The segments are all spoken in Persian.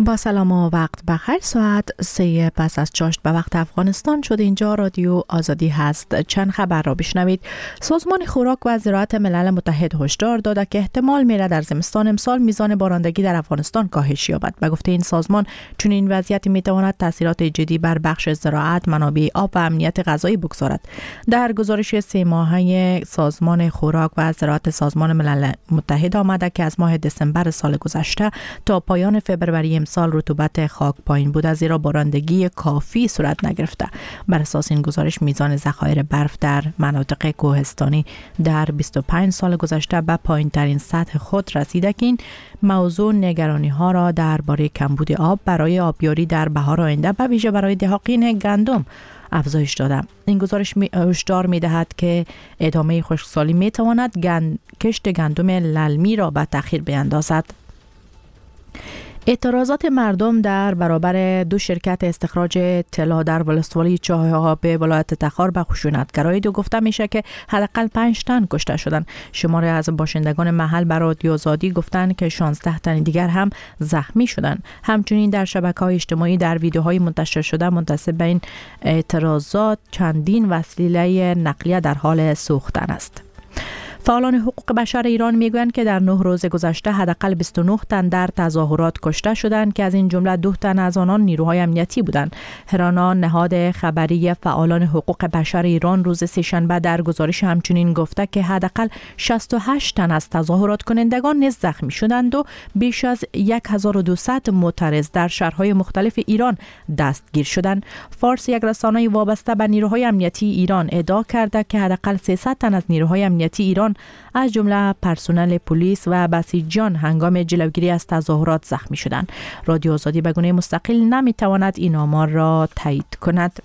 با سلام و وقت بخیر. ساعت 3 پس از چاشت به وقت افغانستان شد. اینجا رادیو آزادی هست. چند خبر را بشنوید. سازمان خوراک و زراعت ملل متحد هشدار داده که احتمال میره در زمستان امسال میزان بارندگی در افغانستان کاهش یابد. به گفته این سازمان چون این وضعیت میتواند تاثیرات جدی بر بخش زراعت، منابع آب و امنیت غذایی بگذارد. در گزارش 3 ماهه سازمان خوراک و زراعت سازمان ملل متحد آمده که از ماه دسامبر سال گذشته تا پایان فوریه امسال رطوبت خاک پایین بوده، زیرا بارندگی کافی صورت نگرفته. بر اساس این گزارش میزان ذخایر برف در مناطق کوهستانی در 25 سال گذشته به پایین ترین سطح خود رسیده که این موضوع نگرانی ها را درباره کمبود آب برای آبیاری در بهار آینده به ویژه برای دهقان گندم افزایش داده. این گزارش هشدار می‌دهد که ادامه خشکسالی می‌تواند کشت گندم للمی را به تأخیر بیندازد. اعتراضات مردم در برابر 2 شرکت استخراج طلا در ولسوالی چاه به ولایت تخار به خشونت گرایید و گفته میشه که حداقل 5 تن کشته شدند. شماری از باشندگان محل به رادیو آزادی گفتند که 16 تن دیگر هم زخمی شدند. همچنین در شبکه‌های اجتماعی در ویدیوهای منتشر شده منتسب به این اعتراضات چندین وسیله نقلیه در حال سوختن است. فعالان حقوق بشر ایران میگویند که در 9 روز گذشته حداقل 29 تن در تظاهرات کشته شدند که از این جمله 2 تن از آنان نیروهای امنیتی بودند. هرانا نهاد خبری فعالان حقوق بشر ایران روز سه‌شنبه در گزارش همچنین گفته که حداقل 68 تن از تظاهرات کنندگان نیز زخمی شدند و بیش از 1200 معترض در شهرهای مختلف ایران دستگیر شدند. فارس، یک رسانه وابسته به نیروهای امنیتی ایران، ادعا کرده که حداقل 300 تن از نیروهای امنیتی ایران از جمله پرسنل پلیس و بسیجیان هنگام جلوگیری از تظاهرات زخمی شدند. رادیو آزادی به گونه مستقل نمیتواند این آمار را تایید کند.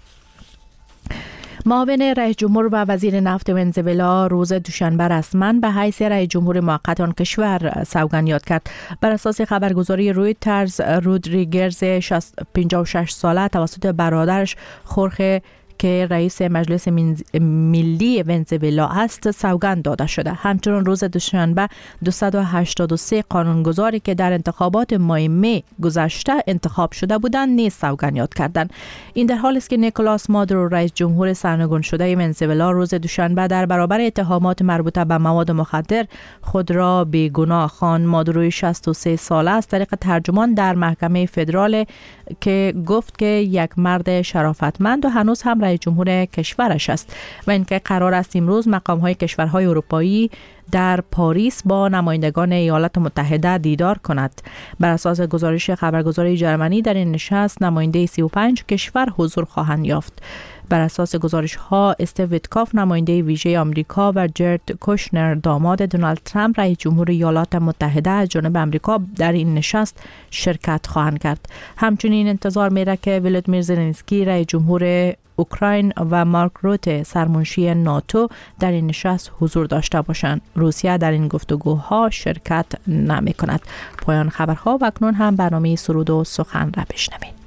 معاون رئیس جمهور و وزیر نفت ونزوئلا روز دوشنبه رسما به حیث رئیس جمهور موقت آن کشور سوگند یاد کرد. بر اساس خبرگزاری رویترز، رودریگز 56 ساله توسط برادرش خورخه که رئیس مجلس ملی ونزوئلا است سوگند داده شده. همچنین روز دوشنبه 283 قانونگذاری که در انتخابات ماه می گذشته انتخاب شده بودند نیز سوگند یاد کردند. این در حالی است که نیکولاس مادورو رئیس جمهور سرنگون شده ونزوئلا روز دوشنبه در برابر اتهامات مربوطه به مواد مخدر خود را بیگناه خواند. مادورو 63 ساله از طریق ترجمان در محکمه فدرال که گفت که یک مرد شرافتمند و هنوز هم رئیس جمهور کشورش است و اینکه قرار است امروز مقام‌های کشورهای اروپایی در پاریس با نمایندگان ایالات متحده دیدار کند. بر اساس گزارش خبرگزاری جرمنی در این نشست نماینده 35 کشور حضور خواهند یافت. بر اساس گزارش ها استیو ویتکاف نماینده ویژه آمریکا و جرد کوشنر داماد دونالد ترامپ رئیس جمهور ایالات متحده از جانب آمریکا در این نشست شرکت خواهند کرد. همچنین انتظار میره که ولودیمیر زلنسکی رئیس جمهور اوکراین و مارک روته سرمنشی ناتو در این نشست حضور داشته باشند. روسیه در این گفتگوها شرکت نمی کند. پایان خبرها و اکنون هم برنامه سرود و سخن را بشنوید.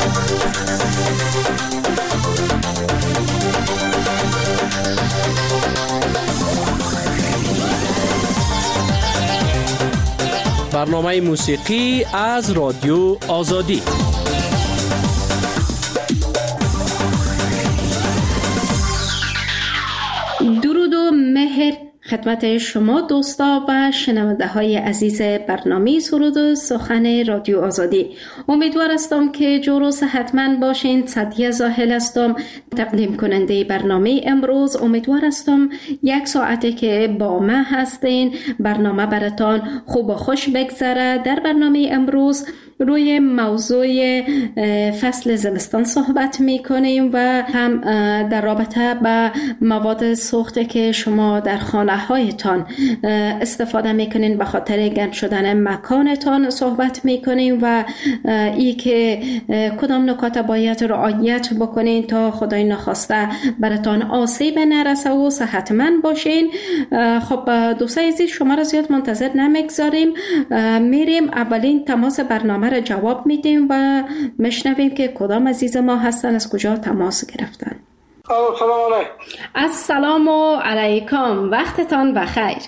برنامه موسیقی از رادیو آزادی. درود و مهر خدمت شما دوستا و شنونده های عزیز برنامه سرود و سخن رادیو آزادی. امیدوار هستم که جور و صحتمند باشین. سعدیه زاهل هستم، تقدیم کننده برنامه امروز. امیدوار هستم 1 ساعته که با من هستین برنامه براتان خوب و خوش بگذره. در برنامه امروز روی موضوع فصل زمستان صحبت میکنیم و هم در رابطه با مواد سوخته که شما در خانه هایتان استفاده میکنین به خاطر گرم شدن مکانتان صحبت میکنیم و ای که کدام نکات باید رعایت بکنین تا خدای نخواسته براتان آسیب نرسه و صحتمند باشین. خب دوستای عزیز، شما را زیاد منتظر نمیگذاریم، میریم اولین تماس برنامه را جواب میدیم و میشنویم که کدام عزیز ما هستن، از کجا تماس گرفتن. سلام علیکم. السلام علیکم، وقتتان بخیر.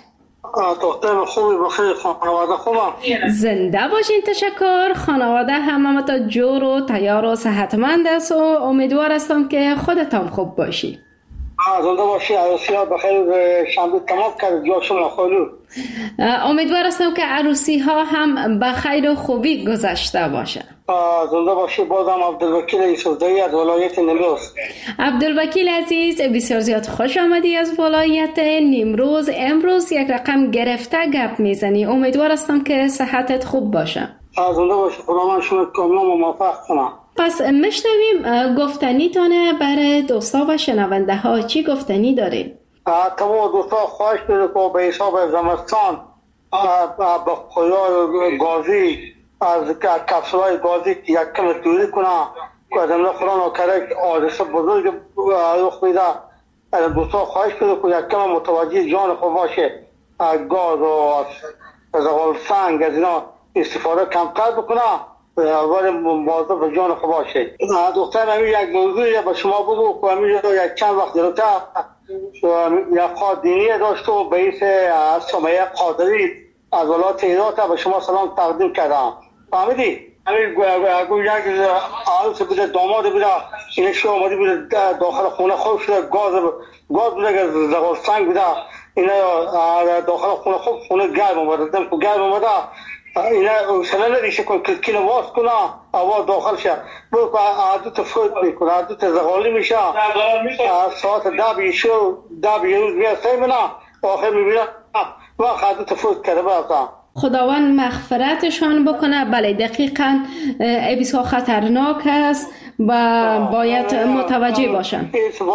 دختر خوبی بخیر، خانواده خوبم. زنده باشین. تشکر. خانواده هم تا جور و تیار و صحتمند است و امیدوار هستم که خودتان خوب باشی. زنده باشی. عروسی ها بخیر شنبه تمام کرد جاشون خیلی. امیدوار هستم که عروسی ها هم به خیر و خوبی گذشته باشه. زنده باشی. بازم عبدالوکیل یوسفزایی از ولایت نیمروز. عبدالوکیل عزیز، بسیار زیاد خوش آمدی از ولایت نیمروز. امروز یک رقم گرفته گپ میزنی. امیدوار هستم که صحتت خوب باشه. زنده باشی. خدا من شما کاملا موفق کنم. پس میشنویم گفتنی تانه برای دوستا و شنونده ها. چی گفتنی دارین؟ تمام دوستا خواهش بده که به حساب زمستان به خیال گازی از کپسولای گازی یک کم دوری کنه که از امنا قرآن کرد حادثه بزرگ رخ میده. دوستا خواهش بده که یک کم متوجه جان خود باشه. گاز و زغال سنگ از اینا استفاده کمتر بکنه ولی مواظب به جان خود باشه. دختر همین یک موضوعی به شما بگو که همین یک چند وقت جلوتر یک خواه دینی داشت و به ایس سمیه قادری از ولایت هرات به شما سلام تقدیم کردم. فهمیدی؟ همین یک عروس بوده، داماد بوده، اینه شو آمدی بوده داخل خونه خوب شده، گاز بوده که زغال سنگ بوده، اینه داخل خونه خوب خونه گرم اومده، دم که گرم اومده اینه سنه ندیشه کن کلکین واس کنه آواز داخل شه برو که عدوت فوت میکنه، عدوت زغالی میشه. ساعت 10 روز میرسه منه آخر میبینه وقت عدوت فوت کرده برسه. خداوند مغفرتشان بکنه. بله دقیقاً بسیار خطرناک است و باید متوجه باشن.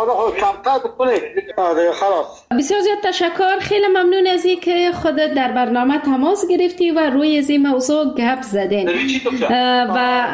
بسیار زیاد تشکر. خیلی ممنون از این که خودت در برنامه تماس گرفتی و روی از این موضوع گپ زدین. و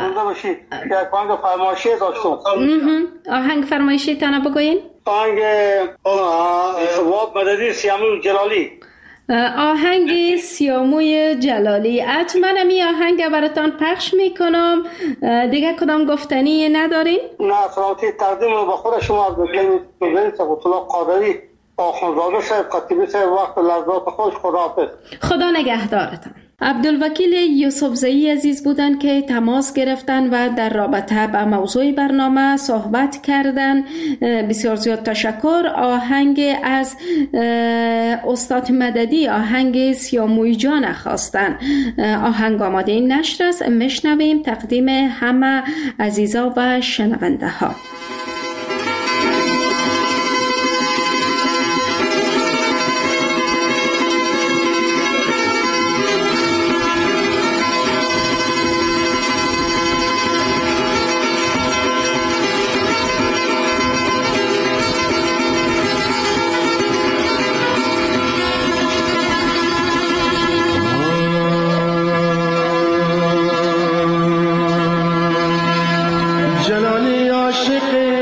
آهنگ فرمایشی تانه بگوین؟ آهنگ واب مددی سیاموی جلالی. آهنگ سیاموی جلالی. حتما می آهنگ براتان پخش میکنم. دیگه کدام گفتنی ندارین؟ نه سلامتی تقدیم به خود شما بگید سبوتلا قادری آخونزاده صاحب خطیبی صاحب وقت لحظات خوش. خداحافظ. خدا نگهدارتان. عبدالوکیل یوسفزایی عزیز بودن که تماس گرفتن و در رابطه با موضوع برنامه صحبت کردن. بسیار زیاد تشکر. آهنگ از استاد مددی، آهنگ سیاموی جان خواستن. آهنگ آماده این نشر است. میشنویم تقدیم همه عزیزا و شنونده ها. جلالی عاشق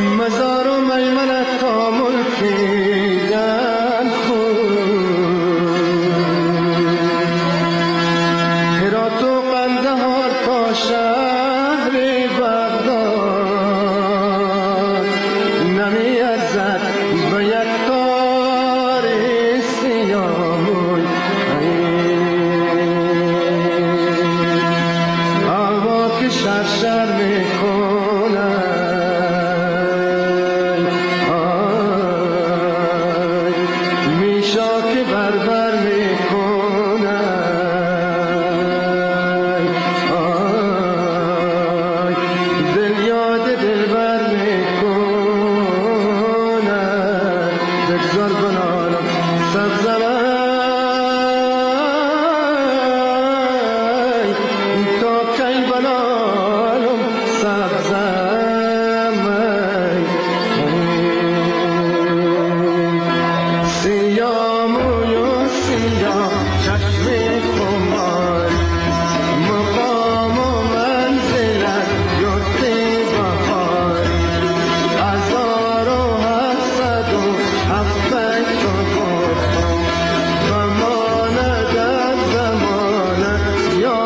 مزار و میمنت کامل کیدن هرات و قندهار تا شهر بغداد نمی ارزد به یک تار سیاه هوا که شرشر میکنه میشا که بربر میکنه دل یاد دلبر میکنه بگذار بنالم سبزمای تا کی بنالم سبزمای سیاه موی و سیاه چشم خمار مقام و منزلت یاد بهار 1707 تو گفتم بماند از زمانت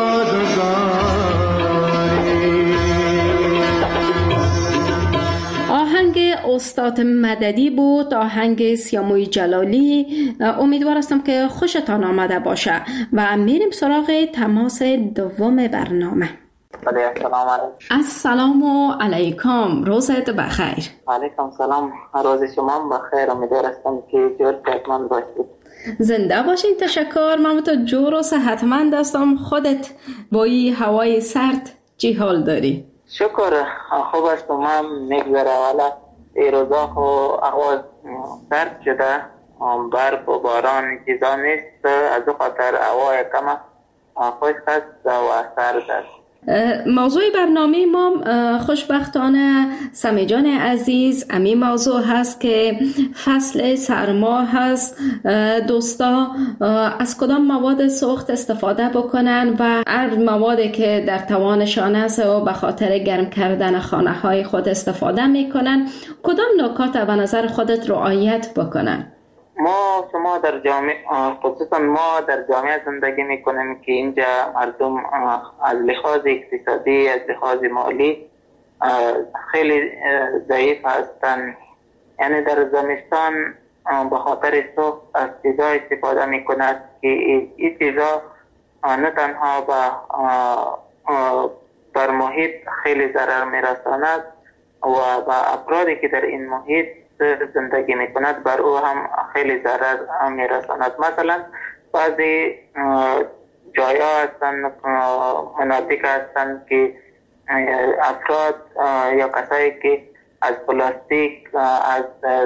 یادگاری. آهنگ استاد مددی بود، آهنگ سیاموی جلالی. امیدوار هستم که خوشتان آمده باشه و میریم سراغ تماس دوم برنامه. السلام علیکم. السلام علیکم، روزت بخیر. علیکم سلام، روز شما بخیر. امیدوار هستم که جور صحتمند باشید. زنده باشین. تشکر. من تو جور و صحتمند هستم. خودت با این هوای سرد چی حال داری؟ شکر خوب است. من میگذره والا این روزا خو احوال سرد شده، برف و باران چیزا نیست، از او خاطر هوای کم خوش است و سرد است. موضوع برنامه ما خوشبختانه سمی جان عزیز امی موضوع هست که فصل سرما هست. دوستا از کدام مواد سوخت استفاده بکنن و هر موادی که در توانشان است و به خاطر گرم کردن خانه های خود استفاده میکنن، کدام نکات به نظر خودت رعایت بکنن؟ شما در جامعه، خصوصا ما در جامعه زندگی میکنیم که اینجا مردم از لحاظ اقتصادی، از لحاظ مالی خیلی ضعیف هستند. یعنی در زمستان به خاطر سوخت از چیزا استفاده میکند که این چیزا نه تنها بر محیط خیلی ضرر میرساند و به افرادی که در این محیط زندگی میکند بر او هم خیلی ضرر میرساند. مثلا بعضی جایا هستند، مناطق هستند که افراد یا کسایی که از پلاستیک، از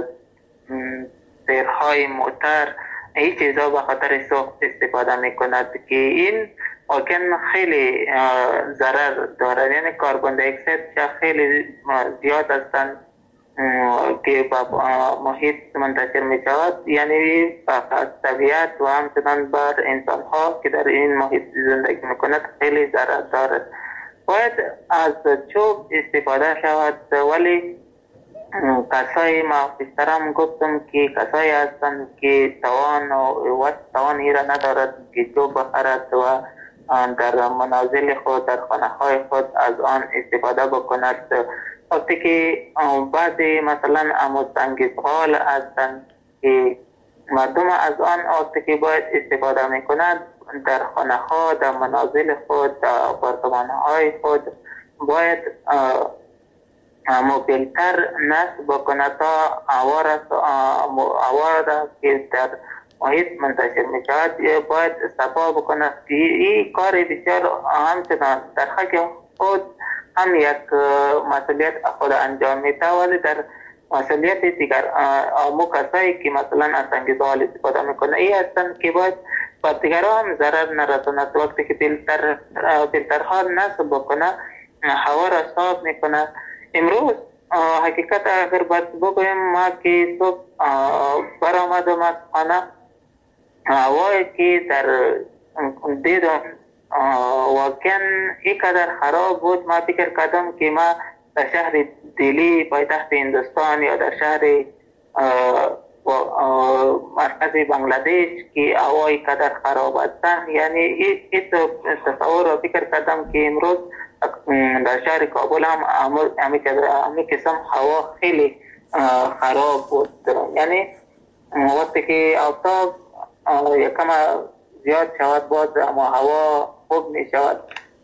سیرهای موتر، این چیزا به خاطر سوخت استفاده میکند که این ممکن خیلی ضرر دارد. یعنی کربن دی اکساید خیلی زیاد هستند که با محیط منتشر می شود، یعنی از طبیعت و همچنان بر انسان ها که در این محیط زندگی می کند خیلی ضرر دارد. باید از چوب استفاده شود، ولی کسایی ما پیشترم گفتم که کسایی هستند که توان ایره ندارد که چوب بخرد و در منازل خود، در خانه های خود از آن استفاده بکند. وقتی که بعضی مثلا سنگ‌زغال هستند که مردم از آن وقتی که باید استفاده میکنند در خانه ها، در منازل خود، در آپارتمان های خود باید موبیلتر نصب بکند تا هوا که در محیط منتشر می شود باید صفا بکند. این کار بسیار همچنان در حق خود هم یک مسئولیت خود انجام میده، ولی در مسئولیت دیگر امو کسایی که مثلا از سنگ‌زغال استفاده میکنه این هستند که باید با دیگرها هم ضرر نرساند. وقتی که فیلترها نصب بکنه هوا را صاف میکنه. امروز حقیقت اگر باید بگویم ما که صبح برآمدم از خانه، هوایی که در دیدم واقعا اینقدر خراب بود، ما فکر کردم که ما در شهر دلی پایتخت هندوستان یا در شهر مرکز بنگلادش که هوای قدر خراب هستند، یعنی این تصور را فکر کردم که امروز در شهر کابل هم همین قسم هوا خیلی خراب بود. یعنی وقتی که آفتاب یکم زیاد شود باز اما هوا خوب می شود.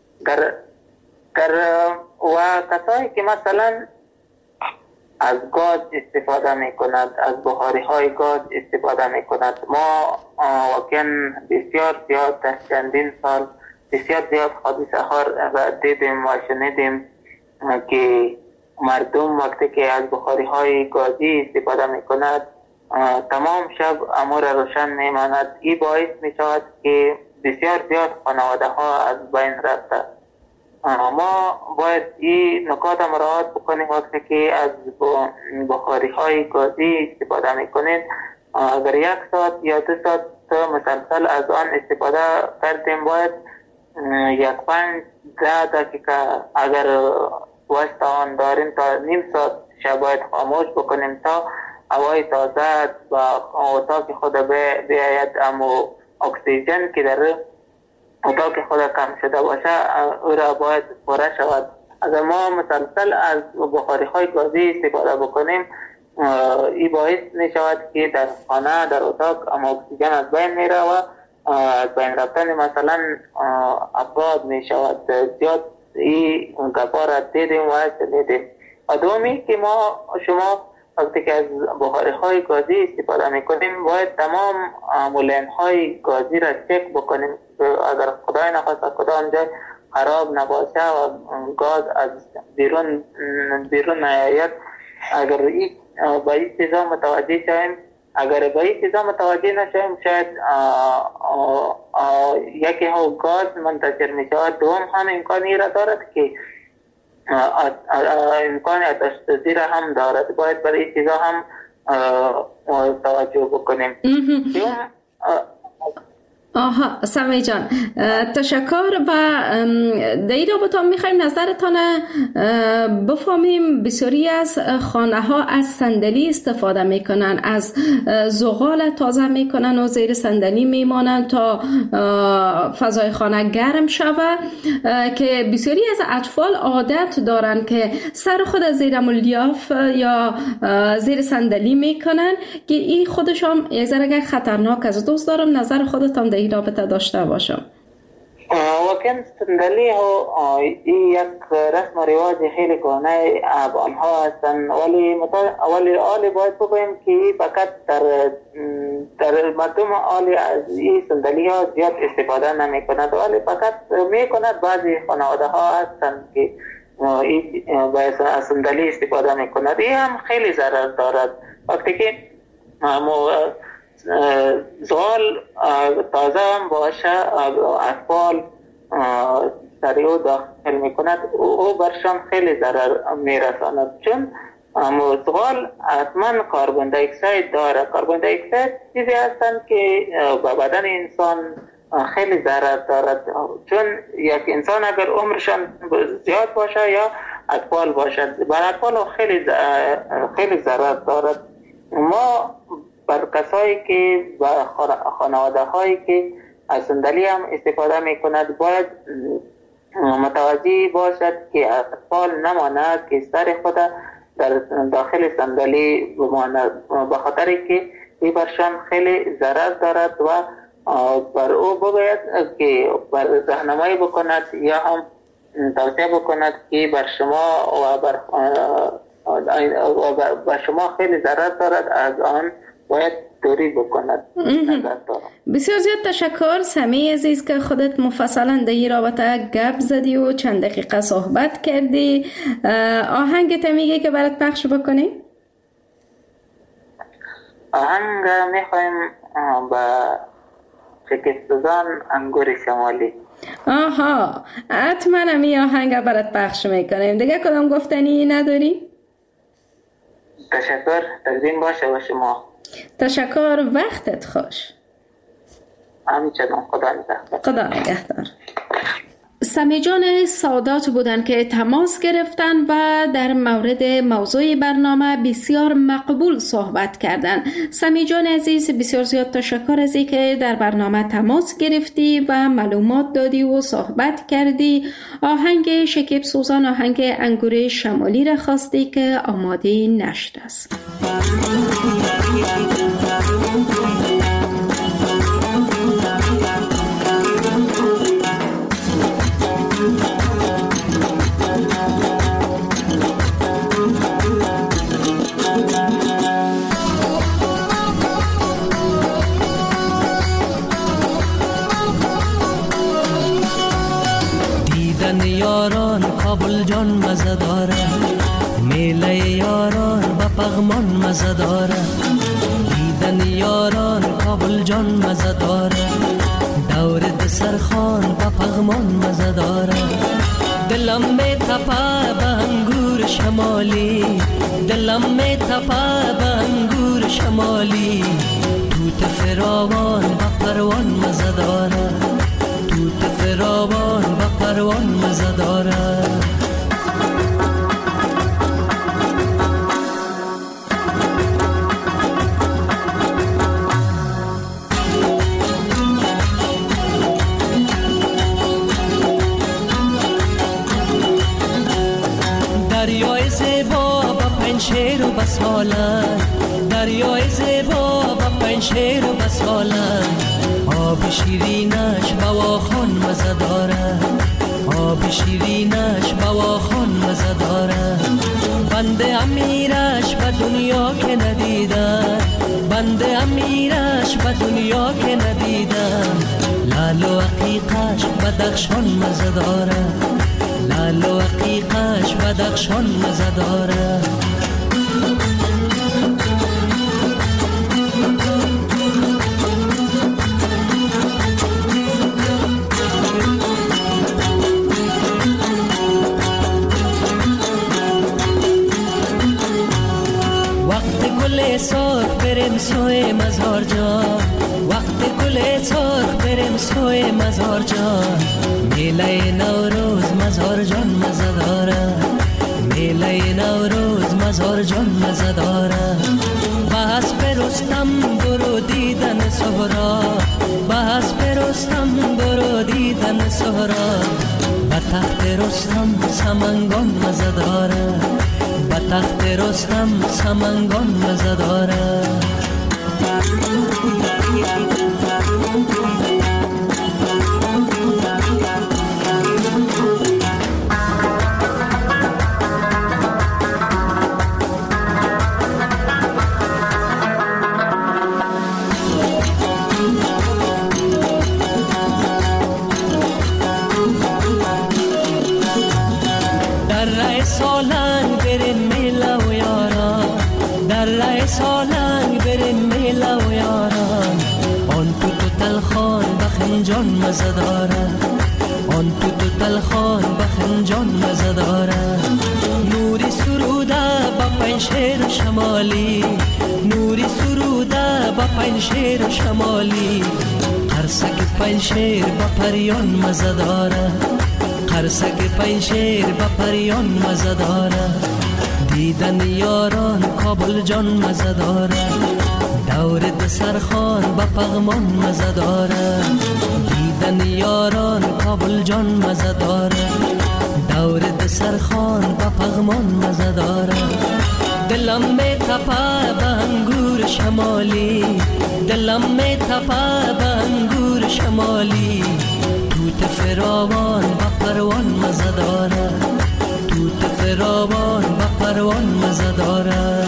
و کسایی که مثلا از گاز استفاده می کند، از بخاری های گاز استفاده می کند، ما واقعا بسیار زیاد در چندین سال بسیار زیاد حادثه ها را دیدیم و شنیدیم که مردم وقتی که از بخاری های گازی استفاده می کند تمام شب امور روشن می ماند. این باعث می شود که بسیار زیاد خانواده ها از بین رفته. ما باید این نکات مراعات بکنیم وقتی که از بخاری های گازی استفاده می کنید. اگر 1 ساعت یا 2 ساعت مسلسل از آن استفاده کردیم، باید 5-10 دقیقه اگر وقت آن داریم تا نیم ساعت باید خاموش بکنیم تا هوای تازه و اتاق خود بیاید. اما اکسیژن که در اتاق خود کم شده باشه او را باید پره شود. اگر ما مسلسل از بخاری های گازی استفاده بکنیم، این باعث می شود که در خانه در اتاق اما اکسیژن از بین می رود و از بین رفتن مثلا افراد می شود. زیاد این گپا را دیدیم و شنیدیم. و دومی که شما وقتی که از بخاری های گازی استفاده می کنیم باید تمام مولین های گازی را چک بکنیم اگر خدای نخواست کدام جای خراب نباشه و گاز از بیرون نیاید. اگر با این چیزا متوجه شویم، اگر با این چیزا متوجه نشویم شاید یکی ها گاز منتشر می شود. دوم هم امکانی را دارد که امکان آتش سوزی را هم دارد. باید برای این چیزا هم توجه بکنیم. آها سمی جان، تشکر. و در این رابطه میخوایم نظرتان بفهمیم. بسیاری از خانه ها از صندلی استفاده میکنن، از زغال تازه میکنن و زیر صندلی میمانن تا فضای خانه گرم شود، که بسیاری از اطفال عادت دارن که سر خود زیر ملیاف یا زیر صندلی میکنن که این خودشان یک ذره خطرناک است. دوست دارم نظر خودتان در این رابطه داشته باشم. واقعا صندلی ها یک رسم و رواج خیلی کهنه آنها هستند، ولی آلی باید بگویم که فقط در مردم آلی از این صندلی ها زیاد استفاده نمی کند، ولی فقط می کند. بعضی خانواده ها هستند که باید از صندلی استفاده می کند. این هم خیلی ضرر دارد. وقتی که زغال تازه هم باشه اطفال سریع داخل می کند، او برشان خیلی ضرر می رساند. چون زغال حتما کاربن دی اکساید داره. کاربن دی اکساید چیزی هستند که به بدن انسان خیلی ضرر دارد. چون یک انسان اگر عمرشان زیاد باشه یا اطفال باشد، بر اطفال خیلی ضرر دارد. ما بر کسایی که و خانواده هایی که از صندلی هم استفاده می کند باید متوجه باشد که اطفال نماند که سر خود در داخل صندلی بماند، به خاطری که این برشان خیلی ضرر دارد و بر او باید که بر راهنمایی بکند یا هم توصیه بکند که بر شما و بر شما خیلی ضرر دارد، از آن باید دوری بکند. بسیار زیاد تشکر سمی عزیز که خودت مفصلا در این رابطه گپ زدی و چند دقیقه صحبت کردی. آهنگت میگه که برات پخش بکنی؟ آهنگ میخوایم با شکستزان انگور شمالی. آها حتما همی آهنگ برات پخش میکنیم. دیگه کدام گفتنی نداری؟ تشکر، تقدیم باشه با شما. تشکر، وقتت خوش. همچنان، خدا نگهدار. خدا نگهدار. سمی جان سادات بودند که تماس گرفتن و در مورد موضوع برنامه بسیار مقبول صحبت کردند. سمی جان عزیز، بسیار زیاد تشکر از اینکه در برنامه تماس گرفتی و معلومات دادی و صحبت کردی. آهنگ شکیب سوزان، آهنگ انگور شمالی را خواستی که آماده نشده است. یاران کابل جان مزه داره، میله یاران با پغمان مزه داره. دیدن یاران کابل جان مزه داره، دور دسرخان با پغمان مزه داره. دلم می تپه به انگور شمالی، دلم می تپه به انگور شمالی. توت فراوان با پروان مزه داره، توت فراوان با پروان مزه داره. دریای زیبا با پنشیر و بسالن، دریای زیبا با پنشیر و بسالن. آب شیرینش بواخان مزه داره، آب شیرینش بواخان مزه داره. بنده امیرش به دنیا که ندیدم، بنده امیرش به دنیا که ندیدم. لال و عقیقش بدخشان مزه داره، لال و عقیقش بدخشان مزه داره. سرخ بریم سوی مزار جان، وقت گل سرخ بریم سوی مزار جان. میله نوروز مزار جان مزه داره، میله نوروز مزار جان مزه داره. بس برستم برو دیدن سهرا، بس برستم برو دیدن سهرا. به تخت رستم سمنگان مزه داره، به تخت رستم سمنگان مزه داره. در رای سالنگ بریم میله و یاران، در رای سالنگ بریم میله و یاران. آن توت تلخان به خنجان مزه داره، آن توت تلخان به خنجان مزه داره. نوری سروده با پنشیر شمالی، نوری سروده با پنشیر شمالی. قرصک پنشیر با پریان مزه داره، قرصک پنشیر با پریان مزه داره. دیدن یاران کابل جان مزه داره، دور دسرخان با پغمان مزه داره. دیدن یاران کابل جان مزه داره، دور دسرخان با پغمان مزه داره. دلم می تپه به انگور شمالی، دلم می تپه به انگور شمالی. توت فراوان با پروان مزه داره، توت فراوان با پروان مزه داره.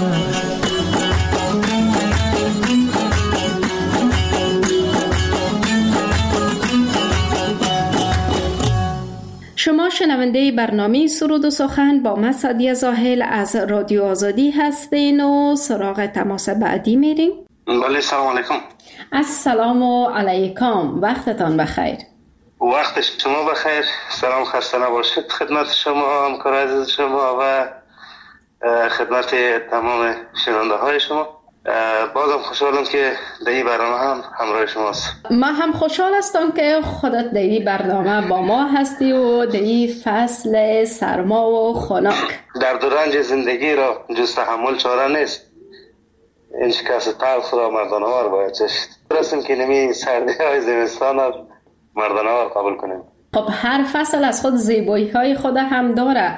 شما شنونده برنامه سرود و سخن با من سعدیه زاهل از رادیو آزادی هستین و سراغ تماس بعدی میریم. بله، سلام علیکم. السلام علیکم، وقتتان بخیر. وقت شما بخیر. سلام، خسته نباشید خدمت شما، همکار عزیز شما و خدمت تمام شنونده های شما. بازم خوشحالم که در این برنامه هم همراه شماست. من هم خوشحال هستم که خودت در این برنامه با ما هستی و در این فصل سرما و خنک. درد و رنج زندگی را جز تحمل چاره نیست. این شکست تلخ را مردانه‌وار باید چشید. برسیم که نمی سردی های زمستان را مردانه‌وار قبول کنیم. خب هر فصل از خود زیبایی های خود هم داره.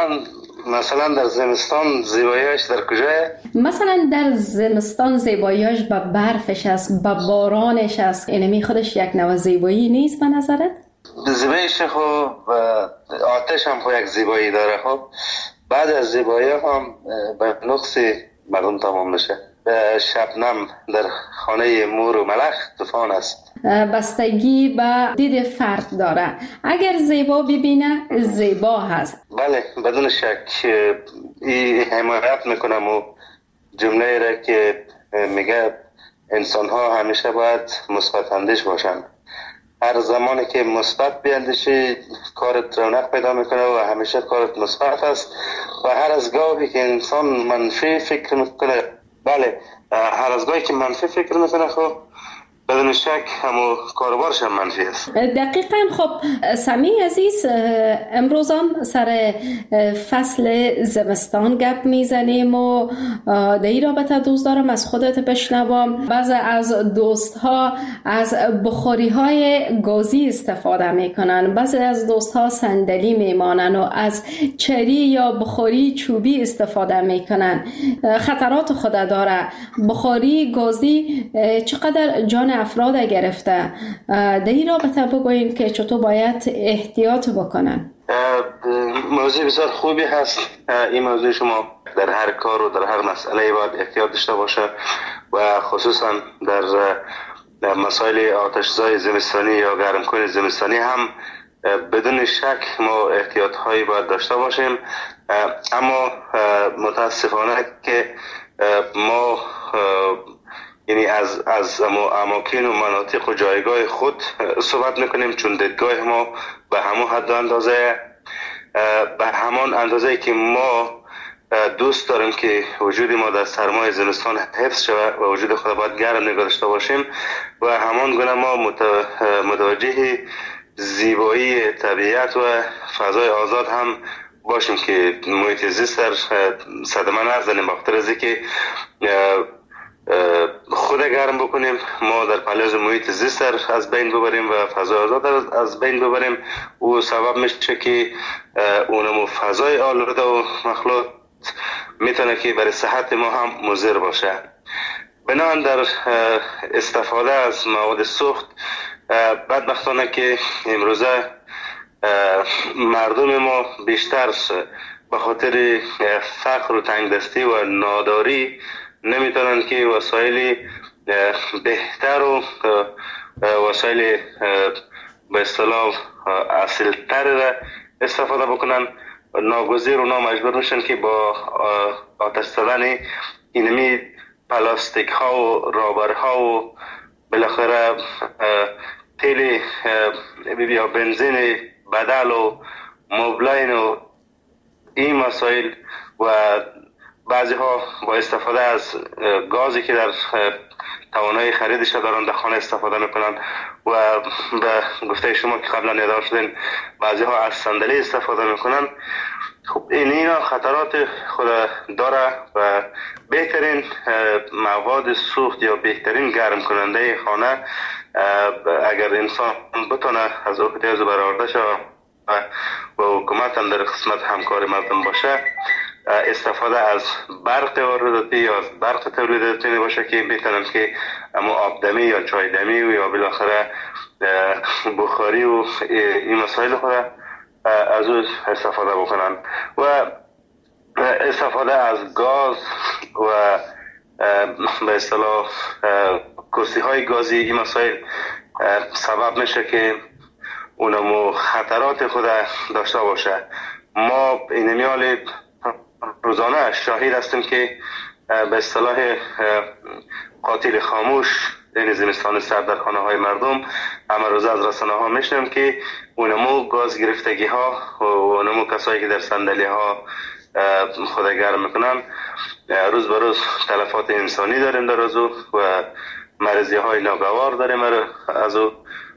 مثلا در زمستان زیباییش در کجاه؟ مثلا در زمستان زیباییش با برفش است، با بارانش است. اینمی خودش یک نوع زیبایی نیست به نظرت؟ زیباییش خب آتش هم خب یک زیبایی داره. خب بعد از زیبایی هم به نقص مردم تمام میشه. شبنم در خانه مور و ملخ طوفان است. بستگی به دید فرد داره. اگر زیبا ببینه زیبا هست. بله بدون شک این حمایت میکنم و جمله را که میگه انسان ها همیشه باید مثبت اندیش باشن. هر زمانی که مثبت بیاندیشی کارت رونق پیدا میکنه و همیشه کارت مثبت است و هر از گاهی که انسان منفی فکر میکنه، بله هر از گاهی که منفی فکر میکنه خب بدون شک همو کاربارش هم منفی است. دقیقاً. خب سمی عزیز، امروز هم سر فصل زمستان گپ میزنیم و در این رابطه دوست دارم از خودت بشنوم. بعضی از دوست ها از بخاری های گازی استفاده میکنن، بعضی از دوست ها صندلی میمانن و از چری یا بخاری چوبی استفاده میکنن. خطرات خود داره. بخاری گازی چقدر جان افراد گرفته. در این رابطه بگوین که چطور باید احتیاط بکنن. موضوع بسیار خوبی هست. این موضوع شما در هر کار و در هر مسئله باید احتیاط داشته باشه و خصوصا در مسائل آتش‌زای زمستانی یا گرمکن زمستانی هم بدون شک ما احتیاط هایی باید داشته باشیم. اما متاسفانه که ما یعنی از اماکن و مناطق و جایگاه خود صحبت میکنیم، چون دیدگاه ما به همون حد و اندازه، به همان اندازه که ما دوست داریم که وجود ما در سرمای زمستان حفظ شود و وجود خود باید گرم نگاه داشته باشیم و همان گونه ما متوجه زیبایی طبیعت و فضای آزاد هم باشیم که محیط زیست در صدمه نزنیم. بخاطر از اینکه خود گرم بکنیم ما در پلیاز محیط زیست از بین ببریم و فضای آزاد از بین ببریم و سبب میشه که اونم فضای آلوده و مخلوط میتونه که برای صحت ما هم مضر باشه. بنابراین در استفاده از مواد سوخت بدبختانه که امروزه مردم ما بیشتر به خاطر فقر و تنگدستی و ناداری نمیتونن که وسایل بهتر و وسایل به اصطلاح اصیل‌تر را استفاده بکنن. ناگزیر و نامجبور میشن که با آتش زدن اینمی پلاستیک ها و رابر ها و بالاخره تیل یا بنزین بدل و موبلاین و این مسائل و بعضی ها با استفاده از گازی که در توانایی خریدش دارن در خانه استفاده میکنن و به گفته شما که قبلا یادآور شدین بعضی ها از صندلی استفاده میکنن. خب اینا خطرات خود داره و بهترین مواد سوخت یا بهترین گرم کننده خانه اگر انسان بتونه از احتیاج برآورده شود و حکومت هم در قسمت همکار مردم باشه، استفاده از برق وارداتی یا از برق تولیداتی باشه که بتونن که اما آبدمی یا چای دمی یا بالاخره بخاری و این مسائل خود از او استفاده بکنن و استفاده از گاز و به اصطلاح کرسی های گازی این مسائل سبب میشه که اونمو خطرات خود داشته باشه. ما اینمیال روزانه شاهد هستیم که به اصطلاح قاتل خاموش این زمستان سرد در خانه های مردم همه روز از رسانه ها میشنم که اونمو گاز گرفتگی ها و اونمو کسایی که در صندلی ها خود گرم میکنن. روز به روز تلفات انسانی داریم در از او و مریضی های ناگوار داریم از او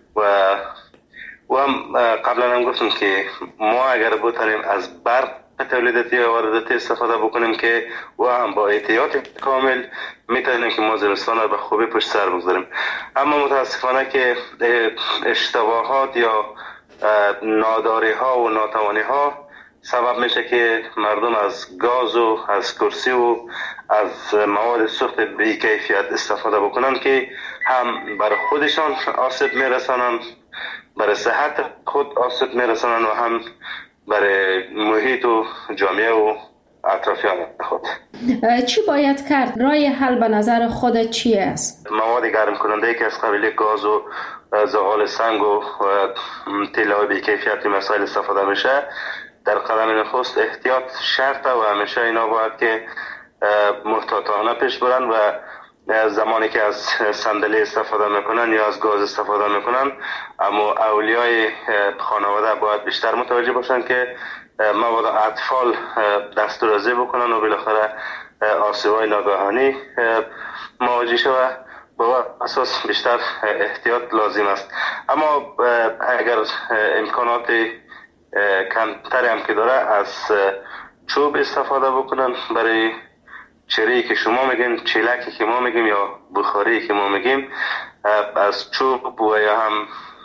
و هم قبلا هم گفتم که ما اگر بتونیم از برق تولیداتی و وارداتی استفاده بکنیم که و هم با احتیاط کامل میتونیم که ما زمستان رو به خوبی پشت سر بگذاریم. اما متاسفانه که اشتباهات یا ناداری ها و ناتوانی ها سبب میشه که مردم از گاز و از کرسی و از مواد سوخت بی کیفیت استفاده بکنن که هم برای خودشان آسیب میرسانن، برای صحت خود آسیب میرسانن و هم برای محیط و جامعه و اطرافیان خود. چی باید کرد؟ راه حل به نظر خودت چی است؟ مواد گرم کننده که از قبیل گاز و زغال سنگ و طلا بی کیفیت مسائل استفاده میشه، در قدم نخست احتیاط شرطه و همیشه اینا باید که محتاطانه پیش برن و زمانی که از صندلی استفاده میکنن یا از گاز استفاده میکنن، اما اولیای خانواده باید بیشتر متوجه باشن که مبادا اطفال دسترازی بکنن و بالاخره آسیب‌های ناگهانی مواجه شود. با اساس بیشتر احتیاط لازم است. اما اگر امکانات کمتری هم که داره، از چوب استفاده بکنن برای چری که شما میگیم، چیلکی که ما میگیم یا بخاری که ما میگیم، از چوب و یا هم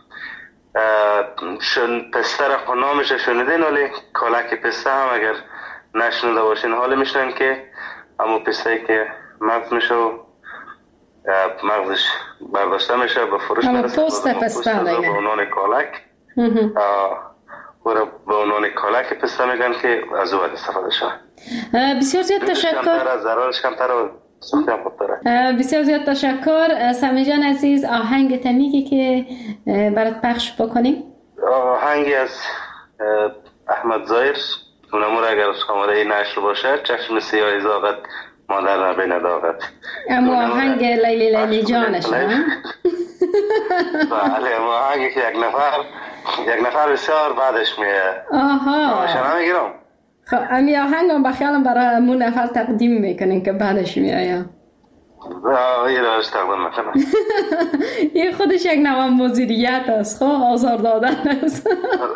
پستر نامش شنیدین، ولی کالک پسته هم اگر نشنیده باشین حال میشنن که اما پسته که مغز میشه و مغزش برداشته میشه به فروش میرسه، به عنوان کالک و به عنوان کالک پسته میگن که از او استفاده شد. بسیار زیاد تشکر. ضررش کمتر و سوختم خوب داره. بسیار زیاد تشکر. سمی جان عزیز، آهنگ تمیگی که برات پخش بکنیم؟ آهنگی از احمد ظاهر، اونمور اگر آماده نشر باشه، چشم سیاه زاغت مادر نبی نداغت. اما آهنگ لیلی لیلی جانش بله، آهنگی که یک نفر بسیار بعدش میه. آها، شما میگیرم. خب امی آهنگ هم بخیالم برای همون نفر تقدیم میکنین که بعدش میایا. این راش تقدیم میکنم. این خودش یک نوع مدیریت است، خب آزار دادن است.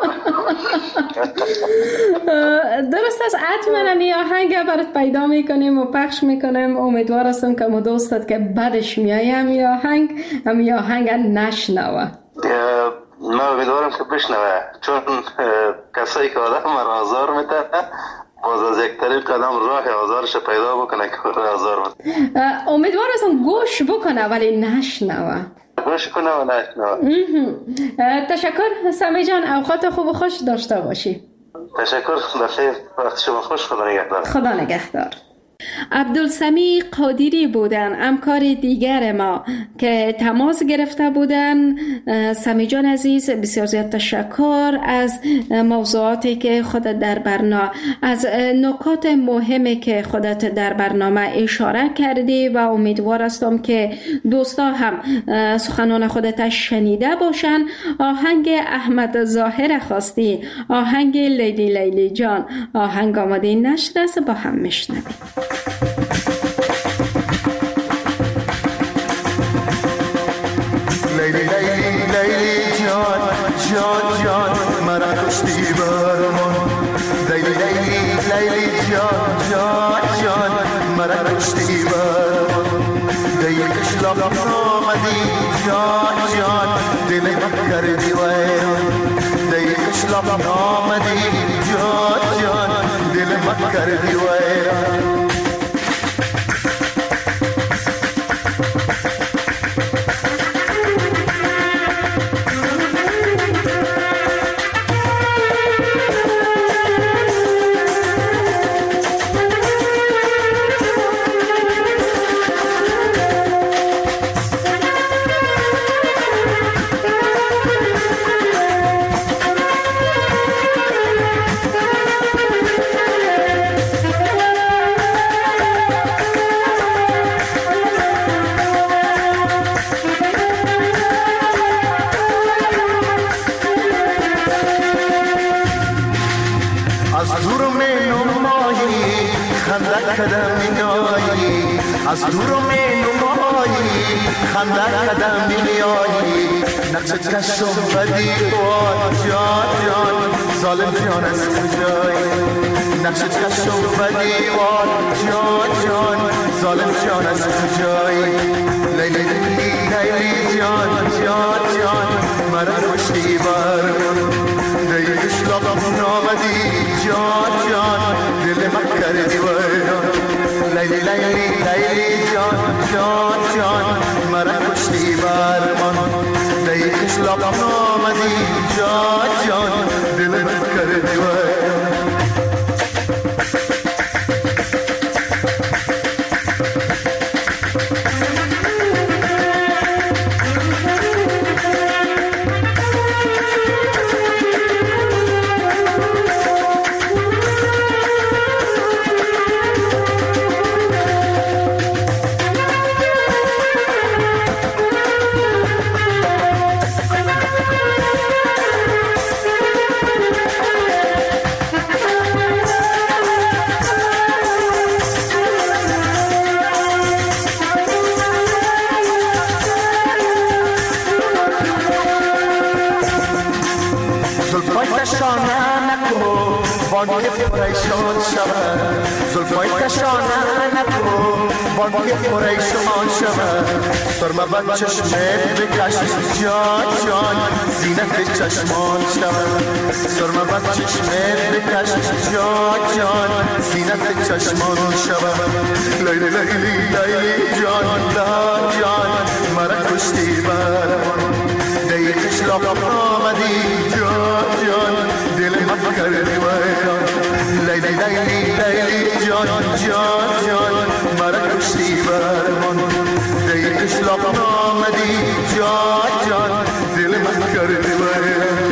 درست است. حتما امی آهنگ برات پیدا میکنیم و پخش میکنیم. امیدوار هستم که ما دوستت که بعدش میایه امی آهنگ نشنوه. من امیدوارم که بشنوه، چون کسایی که آدم را آزار میده باز از یک طریق قدم راه آزارش پیدا بکنه که آزار میده. امیدوار هستم گوش بکنه ولی نشنوه. گوش کنه و نشنوه. تشکر سمی جان، اوقات خوب و خوش داشته باشی. تشکر، بخیر، وقت شما خوش. خدا نگهدار. خدا نگهدار. عبدالسمی قادری بودن، همکار دیگر ما که تماس گرفته بودن. سمی جان عزیز، بسیار زیاد تشکر از موضوعاتی که خودت در برنامه، از نکات مهمی که خودت در برنامه اشاره کردی و امیدوار هستم که دوستا هم سخنان خودت شنیده باشن. آهنگ احمد ظاهر خواستی، آهنگ لیلی لیلی جان، آهنگ آماده نشر است، با هم میشنویم. لیلی لیلی لیلی جان جان جان مرا کشتی برمان. لیلی لیلی لیلی جان جان جان مرا کشتی برمان. دیل کشلاب آمدی جان جان دل من کردی ویران. دیل کشلاب آمدی جان جان دل من کردی ویران. کدم میایی از دور می نمایی خنده کدم میایی نقش کشم بدی وای جان جان ظالم جان از کجایی نقش کشم بدی وای جان جان ظالم جان از کجایی لیلی لیلی جان جان جان مرا کشتی برمون دیگش لبم نامدی جان جان دل من کردی ویران لیلی لیلی لیلی جان جان جان مرا کشتی برمون دیگش لبم نامدی جان جان دل من کردی ویران زلفای کشانه نکو بانکی پریشان شود سرما بر چشمت بکش جان جان زینت چشمان شود سرما بر چشمت بکش جان جان زینت چشمان شود لیلی لیلی لیلی جان جان مرا کشتی برمان دیگش لبم آمدی جان جان دل من کردی ویران لیلی لیلی لیلی جان جان جان مرا کشتی برمان دیگش لبم آمدی جان جان دل من کردی ویران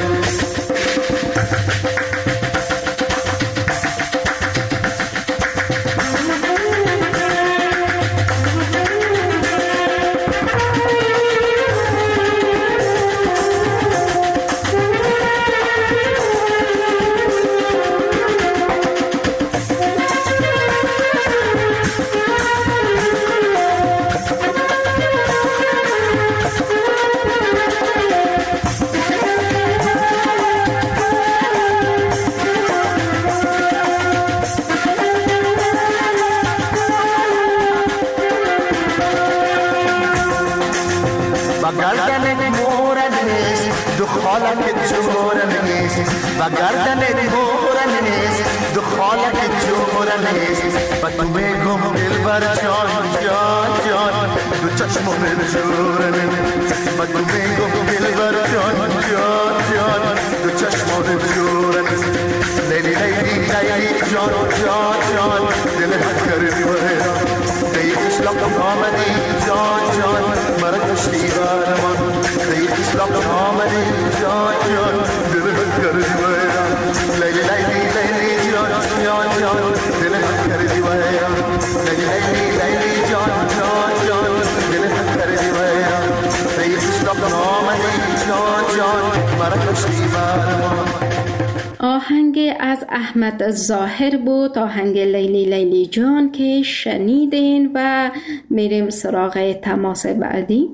و گردنت مورن نیست دخالت جورن نیست و تو بگم دلبر جان جان جان دو چشمون جورن نیست و تو بگم دلبر جان جان جان دو چشمون جورن نیست لیلی لیلی لیلی جان جان جان دل من کردی ویران دیگش لبم آمدی جان جان مرا کشتی برمان دیگش لبم آمدی جان جان دل من کردی ویران لیلی لیلی لیلی جان جان جان دل من کردی ویران لیلی لیلی لیلی جان جان جان دل من کردی ویران دیگش لبم آمدی جان جان مرا کشتی برمان آهنگ از احمد ظاهر بود، آهنگ لیلی لیلی جان که شنیدین و میریم سراغ تماس بعدی.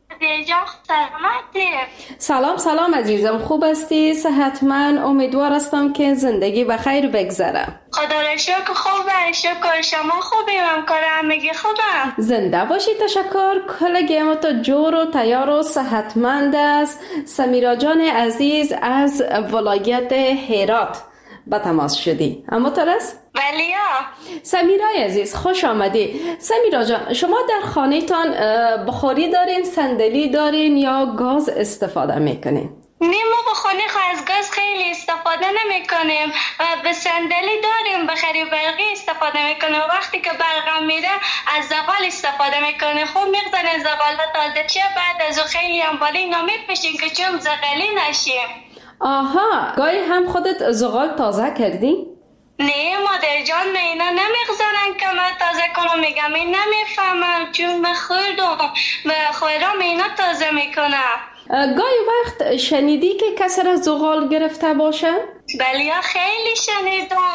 سلام سلام عزیزم، خوب هستی؟ صحتمند؟ امیدوار هستم که زندگی به خیر بگذره. خدا را شکر خوبه، شکر شما خوبی؟ همکار همگی خوبه؟ زنده باشی، تشکر. کل گیم تو جور و تیار و صحتمند است. سمیرا جان عزیز از ولایت هرات به تماس شدی، اما ترس؟ بلیا. سمیرای عزیز خوش آمدی. سمیرا جان، شما در خانه‌تان بخاری دارین، صندلی دارین یا گاز استفاده میکنین؟ نه، ما بخاری از گاز خیلی استفاده نمی کنیم و به صندلی داریم، بخاری برقی استفاده میکنیم. وقتی که برقم میره از زغال استفاده میکنیم. خوب میگذاریم زغال تازه چه بعد از خیلی هم بالی نمیپشیم که چون زغالی نشیم. آها، گاهی هم خودت زغال تازه کردی؟ نه مادر جان، من اینا نمیگذارن که من تازه کنم. میگم این نمیفهمم چون من خوردم و خورم اینا تازه میکنم. گاهی وقت شنیدی که کسی را زغال گرفته باشه؟ بله خیلی شنیدم.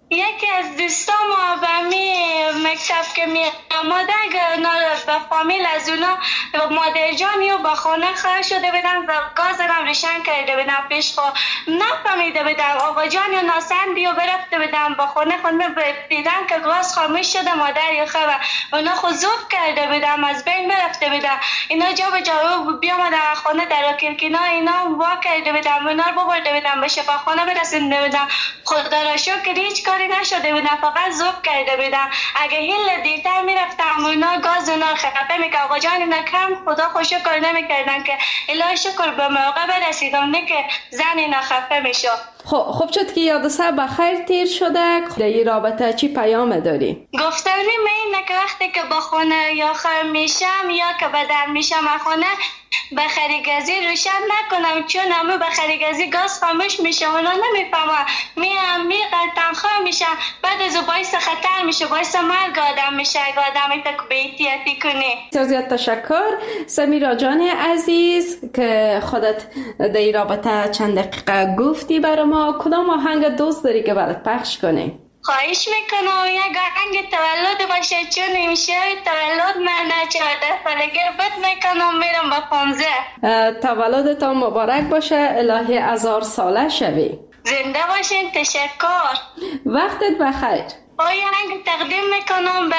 یکی از دوستام به مکتب که می آمده به فامیل از اونا مادر جانی و با خانه خواهد شده بدن و گاز هم روشن کرده بدن پیش خود نفهمیده بدن آقا جانی و ناسندی و برفته بدن با خانه دیدن که گاز خاموش شده مادر یا خواه اونا خود زوب کرده بدن از بین برفته بدن اینا جا به جا بیامدن خانه در کلکینا اینا وا کرده بدن اونا رو ببرده بدن به شفاخانه برسنده بدن خدا را شکر هیچ کاری نشده بودن فقط زوب کرده بودن اگه هیل دیرتر میرفتم اونا گاز اونا خفه میکرد آقا جان اینا کم خدا خود شکر نمیکردن که الهی شکر به موقع برسیدم نه که زن اینا خفه میشد. خب شد که یادسه بخیر تیر شده در این رابطه چی پیام داری؟ گفتنی اینه که وقتی که با خونه یا خر میشم یا که بدن میشم خونه بخری گازی روشن نکنم چون همه بخری گازی گاز خاموش میشه اونا نمیفهمن میقل تنخواه میشن بعد از باعث خطر میشه باعث مرگ آدم میشه اگه آدمی تک به احتیاطی کنی. زیاد تشکر سمیرا جان عزیز که خودت در این رابطه چند دقیقه گفتی برای ما. کدام آهنگ دوست داری که برات پخش کنی؟ خواهش میکنم یک آهنگ تولد باشه چون امشب تولد من 14 سالگی بد میکنم میرم با 15. تولدت مبارک باشه الهی 1000 ساله شوی. زنده باشین. تشکر. وقتت بخیر. آهنگ تقدیم میکنم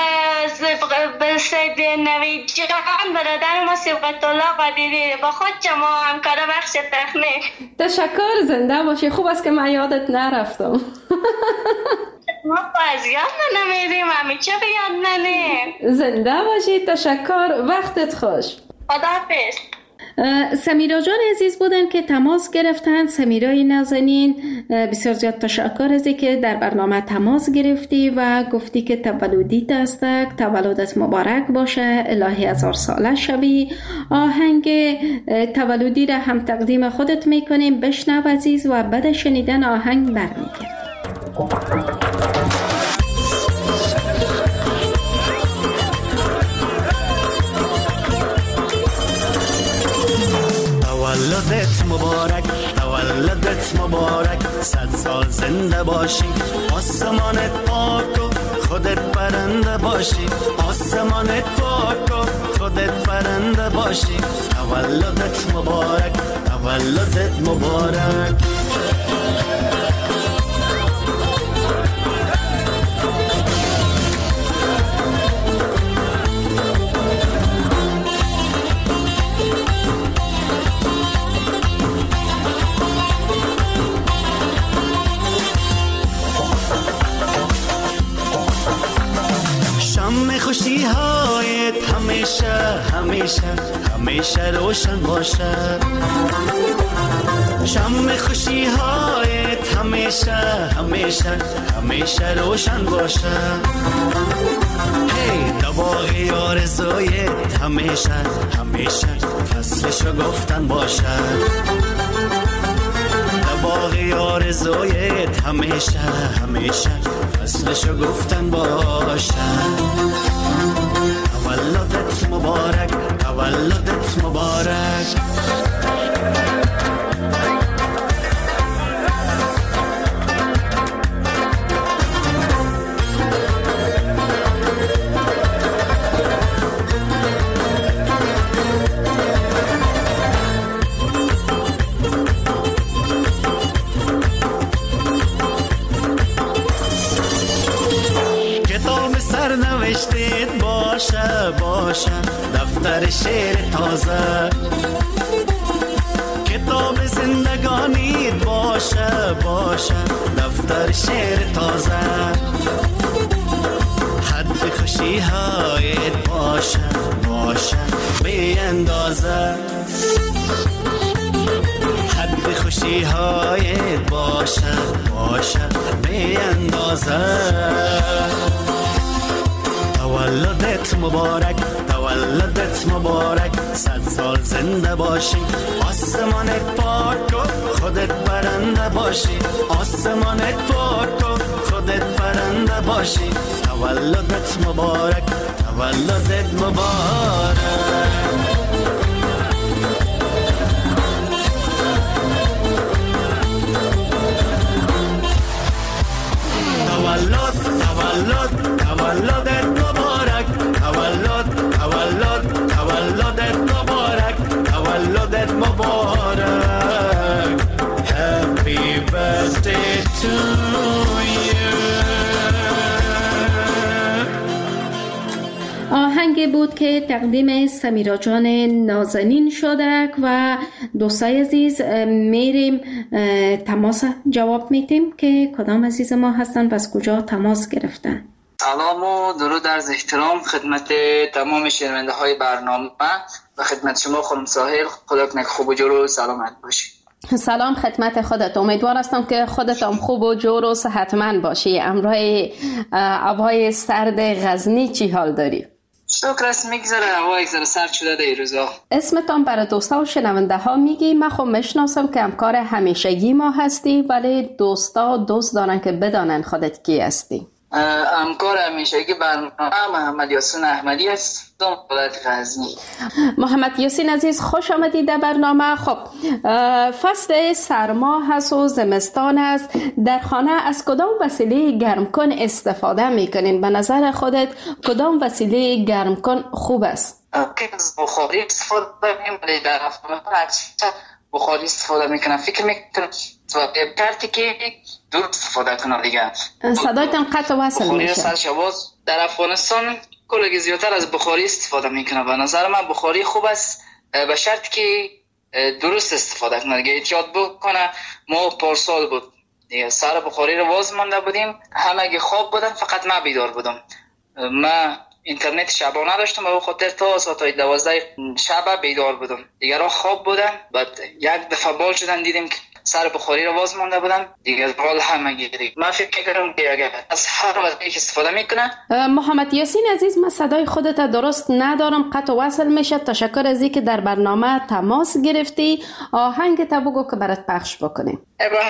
به سید نوید جان برادر ما سبقت الله قدیری با خود شما همکار بخش تکنیک. تشکر. زنده باشی. خوب است که من یادت نرفتم. ما از یاد نمیدیم همیشه به یاد ننیم. زنده باشی. تشکر. وقتت خوش. خداحافظ. سمیرا جان عزیز بودن که تماس گرفتن. سمیرای نازنین بسیار زیاد تشکر از که در برنامه تماس گرفتی و گفتی که تولدیت است. تولدت مبارک باشه الهی 1000 ساله شوی. آهنگ تولدی را هم تقدیم خودت میکنیم. بشنو عزیز و بعد شنیدن آهنگ برمیگردیم. تولدت مبارک تولدت مبارک 100 سال زنده باشی آسمانت پاک و خودت برنده باشی آسمانت پاک و خودت برنده باشی تولدت مبارک تولدت مبارک. خوشی هایت همیشه همیشه همیشه روشن باشه شم خوشی هایت همیشه همیشه همیشه روشن باشه هی دباغی آرزویت همیشه همیشه فصلشو گفتن باشه دباغی آرزویت همیشه همیشه فصلشو گفتن باشه. تولدت مبارک تولدت مبارک. نوشتید باشه باشه دفتر شعر تازه کتاب زندگانیت باشه باشه دفتر شعر تازه حد خوشی هایت باشه باشه بی اندازه حد خوشی هایت باشه باشه بی اندازه. تولدت مبارک تولدت مبارک 100 سال زنده باشی آسمانت پاک و خودت برنده باشی آسمانت پاک و خودت برنده باشی تولدت مبارک تولدت مبارک. تولدت مبارک، تولدت مبارک، تولدت مبارک. Happy birthday to you. آهنگ بود که تقدیم سمیرا جان نازنین شده و دوستای عزیز میریم تماس جواب میتیم که کدام عزیز ما هستن و از کجا تماس گرفتن. سلام و درود عرض احترام خدمت تمام شنونده های برنامه و خدمت شما خانم ساحل. خدا کنه خوب و جور و سلامت باشی. سلام خدمت خودت. امیدوار هستم که خودت هم خوب و جور و صحتمند باشی. امروز هوای سرد غزنی چی حال داری؟ شکر است، میگذره. هوا یک ذره سرد شده در این روزا. اسمتان برای دوستا و شنونده ها میگی؟ من خب میشناسم که همکار همیشگی ما هستی، ولی دوستا دوست دارن که بدانن خودت کی هستی. همکار همیشگی برنامه محمد یاسین احمدی هستم، ولایت غزنی. محمد یاسین عزیز خوش آمدید در برنامه. خب فصل سرما هست و زمستان است. در خانه از کدام وسیله گرمکن استفاده میکنین؟ به نظر خودت کدام وسیله گرمکن خوب است؟ بخاری استفاده میکنم، ولی در خانه بخاری استفاده میکنم. فکر میکنم کارتی که دور استفاده کنم دیگه. صدایتان قطع وصل میشه. سرشواز در افغانستان کلگی زیادتر از بخاری استفاده میکنه. به نظر من بخاری خوب است، به شرط که درست استفاده کنه دیگه. احتیاط بکنه. ما پارسال بود دیگه سر بخاری رو واز مانده بودیم، همه خواب بودن، فقط من بیدار بودم. من اینترنت شبانه داشتم و به خاطر تا ساعت 12 شب بیدار بودم. دیگرها خواب بودن. بعد یک دفعه بال شدن دیدیم که سر بخاری رو واز مانده بودن دیگه. بال همه گیری. من فکر می‌کنم که اگر از هر وسیله استفاده میکنه. محمد یاسین عزیز، من صدای خودت درست ندارم، قطع وصل میشه. تشکر از اینکه در برنامه تماس گرفتی. آهنگ تا بگو که برات پخش بکنیم.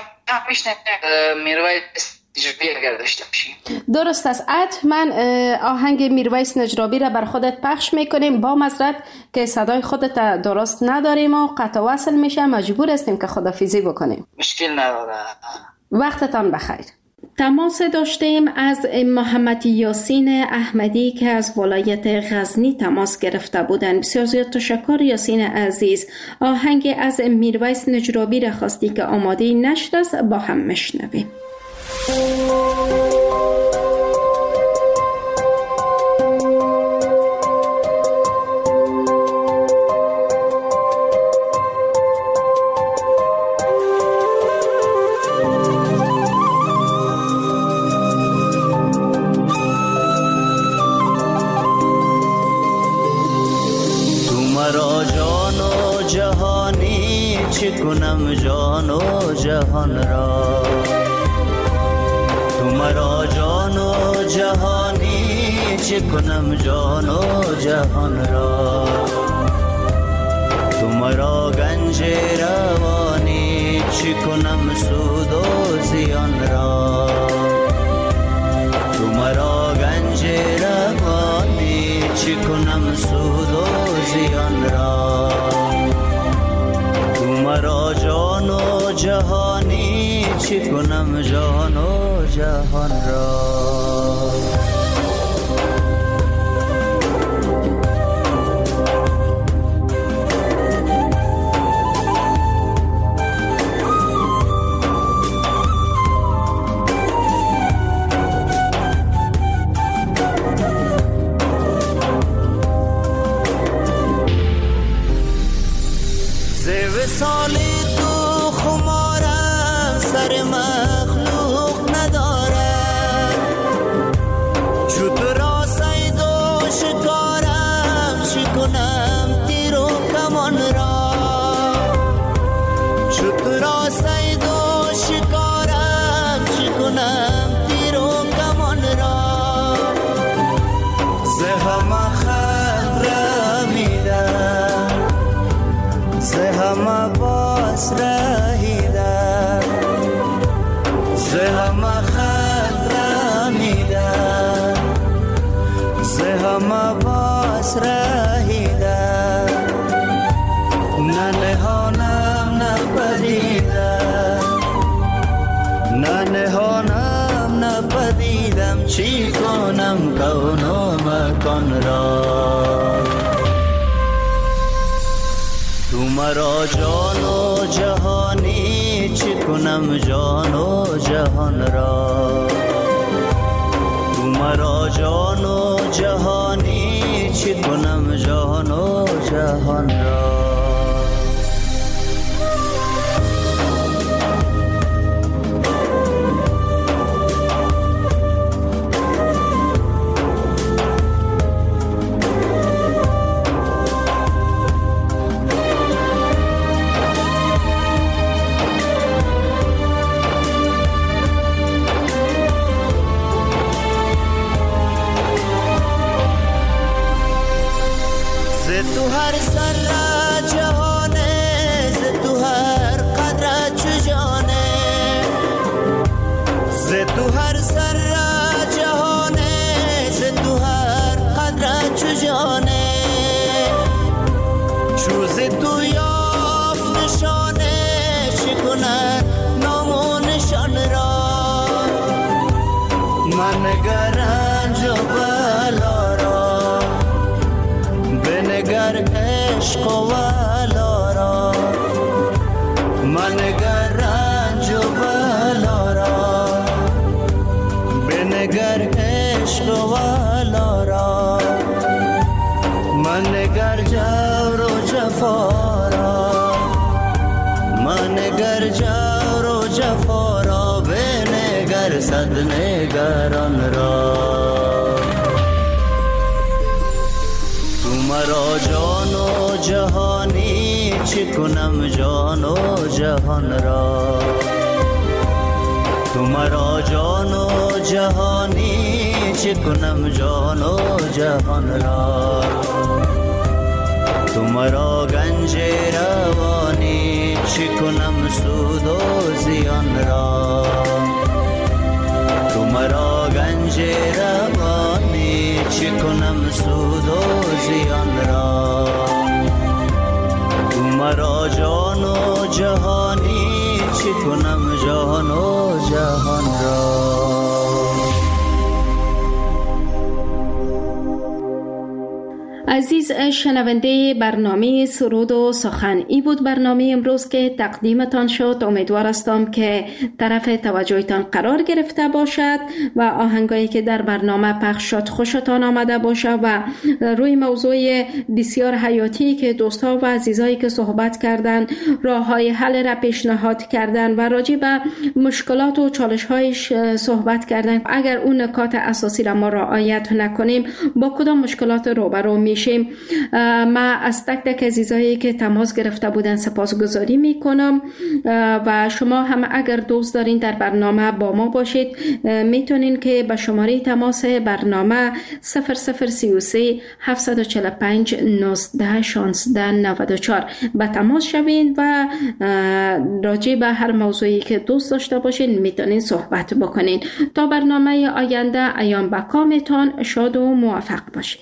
میرویس نجرابی اگر داشته باشی. درست است. حتما آهنگ میرویس نجرابی را بر خودت پخش میکنیم. با معذرت که صدای خودت درست نداریم و قطع وصل میشه، مجبور هستیم که خدافیزی بکنیم. مشکل نداره. وقتتان بخیر. تماس داشتیم از محمد یاسین احمدی که از ولایت غزنی تماس گرفته بودند. بسیار زیاد تشکر یاسین عزیز. آهنگ از میرویس نجرابی را خواستی که آماده نشد است، با هم مشنویم. کنم جان و جهان را، تو مرا جان و جهانی چه کنم جان و جهان را، تو مرا گنج روانی چه کنم سود و زیان را، تو مرا گنج روانی چه کنم سود و زیان را، مرا جان و جهانی چه کنم جان و جهان را. سالی تو خمارم سر مخلوق ندارم، چو تو را سید و شکارم چی کنم تیر و کمان را، چو تو را سید و شکارم چی کنم تیر و کمان را، زهم خط رمیدم زهم باس رهیدم، زهم خط رمیدم زهم باس رهیدم، نه نهانم نپدیدم نه نهانم نپدیدم، چی کنم کون و مکان را. تو مرا جان و جهانی چی کنم جان و جهان را. تو مرا جان و جهانی چی کنم جان و جهان را. تو هر سر جهانه ز تو هر قدر چو جانه ز تو هر سر جهانه ز تو هر قدر چو جانه چو ز تو یافت نشانه شکنه نام و نشان را. من نگر رنج و بلا را بنگر عشق و ولا را. من نگر رنج و بلا را بنگر عشق و ولا را. من نگر جور و جفا را من نگر جور و جفا را بنگر صد نگران را. مرا جان و جهانی چی کنم جان و جهان را. تو مرا جان و جهانی چی کنم جان و جهان را. تو مرا گنج روانی چی کنم سود و زیان را. تو مرا گنج روانی چی کنم سود و زیان را. تو مرا جان و جهانی چی کنم جان و جهان را. عزیز شنونده برنامه سرود و سخن، ای بود برنامه امروز که تقدیمتان شد. امیدوار هستم که طرف توجهتان قرار گرفته باشد و آهنگایی که در برنامه پخش شد خوشتان آمده باشد و روی موضوع بسیار حیاتی که دوستا و عزیزایی که صحبت کردن راه های حل را پیشنهاد کردن و راجع به مشکلات و چالش هایش صحبت کردن. اگر اون نکات اساسی را ما رعایت نکنیم با کدام مشکلات روبرو میشیم. ما از تک تک عزیزایی که تماس گرفته بودن سپاسگزاری میکنم و شما هم اگر دوست دارین در برنامه با ما باشید میتونین که به شماره تماس برنامه 0033 745 19 16 94 به تماس شوین و راجع به هر موضوعی که دوست داشته باشین میتونین صحبت بکنین. تا برنامه آینده ایام بکامتان شاد و موفق باشید.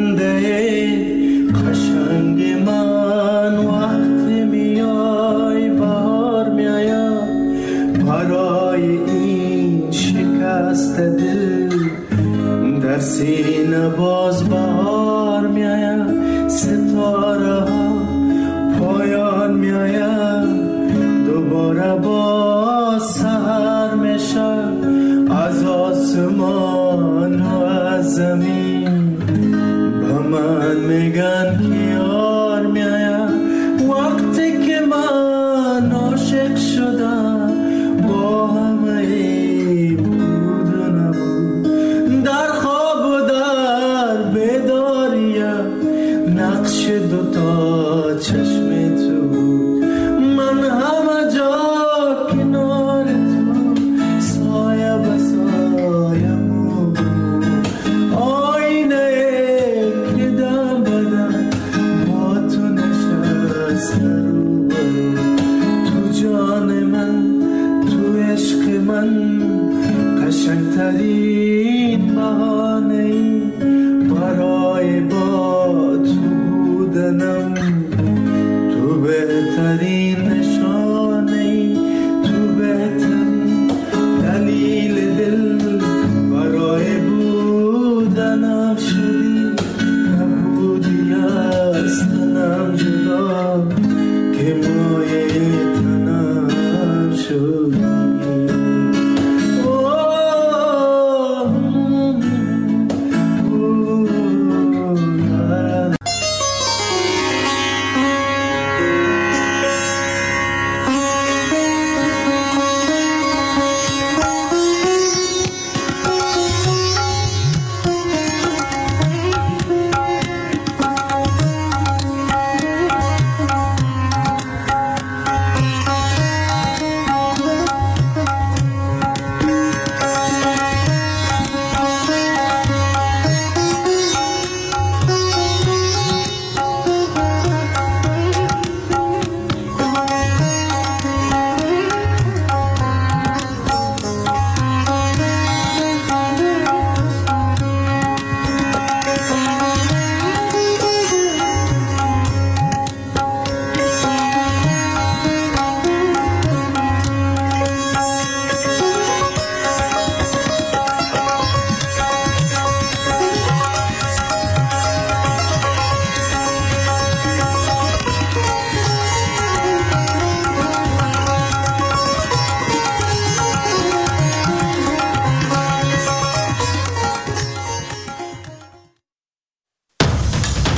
قشنگ من وقتی میای بهار میایم برای این شکست دل در سینه باز بهار میایم. ستاره ها پایان میایم دوباره باز سحر میشم از آسمان و از زمین. من میگن که یار میایم وقتی که من عاشق شدم با همه بود و نبود. در خواب و در بیداریم نقش دوتا چشم